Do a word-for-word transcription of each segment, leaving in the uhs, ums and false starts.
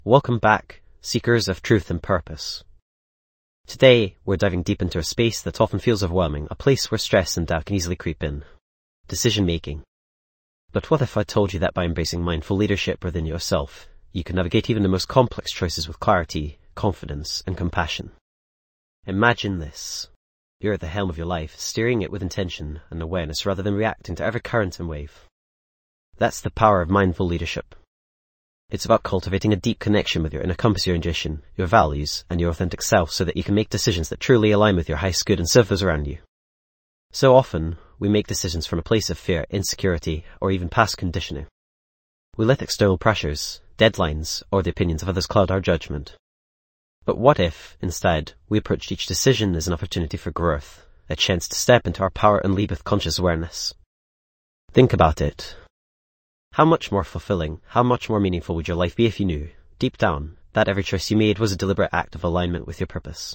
Welcome back, seekers of truth and purpose. Today, we're diving deep into a space that often feels overwhelming, a place where stress and doubt can easily creep in. Decision-making. But what if I told you that by embracing mindful leadership within yourself, you can navigate even the most complex choices with clarity, confidence, and compassion? Imagine this. You're at the helm of your life, steering it with intention and awareness rather than reacting to every current and wave. That's the power of mindful leadership. It's about cultivating a deep connection with your inner compass, your intuition, your values, and your authentic self so that you can make decisions that truly align with your highest good and serve those around you. So often, we make decisions from a place of fear, insecurity, or even past conditioning. We let external pressures, deadlines, or the opinions of others cloud our judgment. But what if, instead, we approached each decision as an opportunity for growth, a chance to step into our power and lead with conscious awareness? Think about it. How much more fulfilling, how much more meaningful would your life be if you knew, deep down, that every choice you made was a deliberate act of alignment with your purpose?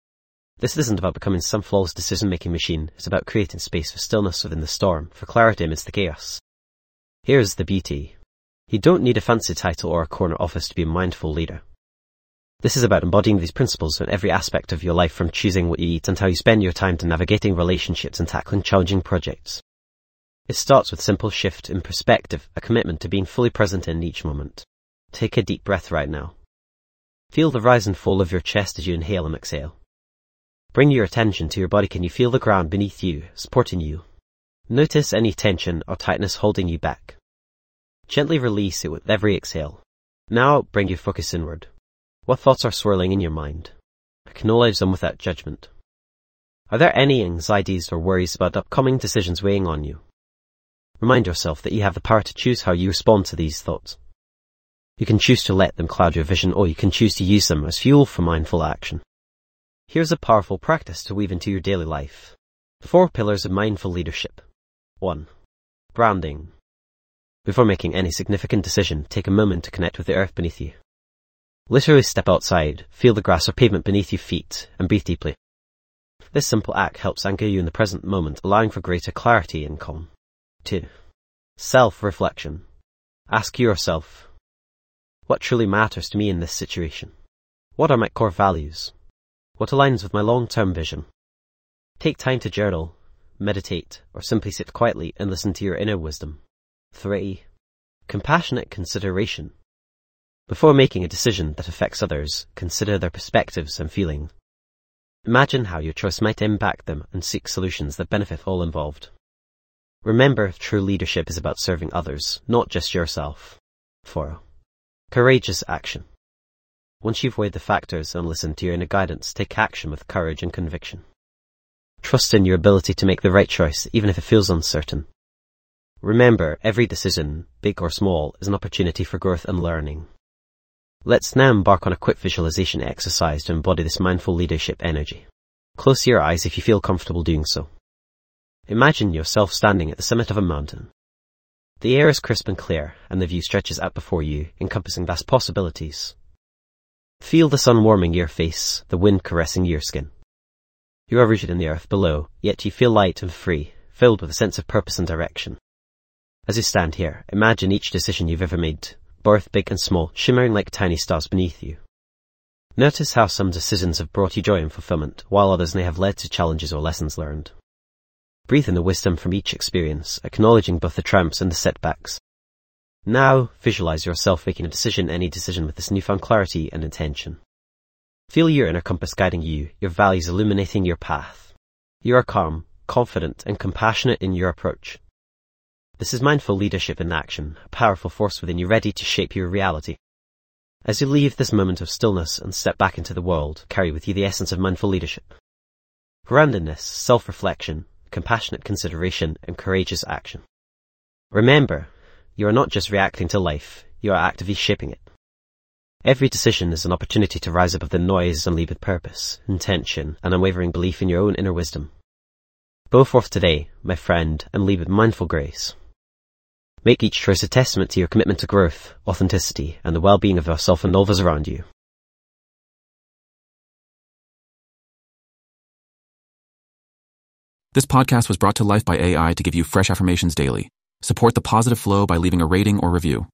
This isn't about becoming some flawless decision-making machine. It's about creating space for stillness within the storm, for clarity amidst the chaos. Here's the beauty. You don't need a fancy title or a corner office to be a mindful leader. This is about embodying these principles in every aspect of your life, from choosing what you eat and how you spend your time to navigating relationships and tackling challenging projects. It starts with a simple shift in perspective, a commitment to being fully present in each moment. Take a deep breath right now. Feel the rise and fall of your chest as you inhale and exhale. Bring your attention to your body. Can you feel the ground beneath you, supporting you? Notice any tension or tightness holding you back. Gently release it with every exhale. Now bring your focus inward. What thoughts are swirling in your mind? Acknowledge them without judgment. Are there any anxieties or worries about upcoming decisions weighing on you? Remind yourself that you have the power to choose how you respond to these thoughts. You can choose to let them cloud your vision, or you can choose to use them as fuel for mindful action. Here's a powerful practice to weave into your daily life. Four pillars of mindful leadership. one. Grounding. Before making any significant decision, take a moment to connect with the earth beneath you. Literally step outside, feel the grass or pavement beneath your feet, and breathe deeply. This simple act helps anchor you in the present moment, allowing for greater clarity and calm. two. Self-reflection. Ask yourself, what truly matters to me in this situation? What are my core values? What aligns with my long-term vision? Take time to journal, meditate, or simply sit quietly and listen to your inner wisdom. three. Compassionate consideration. Before making a decision that affects others, consider their perspectives and feelings. Imagine how your choice might impact them and seek solutions that benefit all involved. Remember, true leadership is about serving others, not just yourself. four. Courageous action. Once you've weighed the factors and listened to your inner guidance, take action with courage and conviction. Trust in your ability to make the right choice, even if it feels uncertain. Remember, every decision, big or small, is an opportunity for growth and learning. Let's now embark on a quick visualization exercise to embody this mindful leadership energy. Close your eyes if you feel comfortable doing so. Imagine yourself standing at the summit of a mountain. The air is crisp and clear, and the view stretches out before you, encompassing vast possibilities. Feel the sun warming your face, the wind caressing your skin. You are rooted in the earth below, yet you feel light and free, filled with a sense of purpose and direction. As you stand here, imagine each decision you've ever made, both big and small, shimmering like tiny stars beneath you. Notice how some decisions have brought you joy and fulfillment, while others may have led to challenges or lessons learned. Breathe in the wisdom from each experience, acknowledging both the triumphs and the setbacks. Now, visualize yourself making a decision, any decision, with this newfound clarity and intention. Feel your inner compass guiding you, your values illuminating your path. You are calm, confident, and compassionate in your approach. This is mindful leadership in action, a powerful force within you ready to shape your reality. As you leave this moment of stillness and step back into the world, carry with you the essence of mindful leadership. Groundedness, self-reflection, compassionate consideration, and courageous action. Remember, you are not just reacting to life, you are actively shaping it. Every decision is an opportunity to rise above the noise and lead with purpose, intention, and unwavering belief in your own inner wisdom. Go forth today, my friend, and lead with mindful grace. Make each choice a testament to your commitment to growth, authenticity, and the well-being of yourself and all those around you. This podcast was brought to life by A I to give you fresh affirmations daily. Support the positive flow by leaving a rating or review.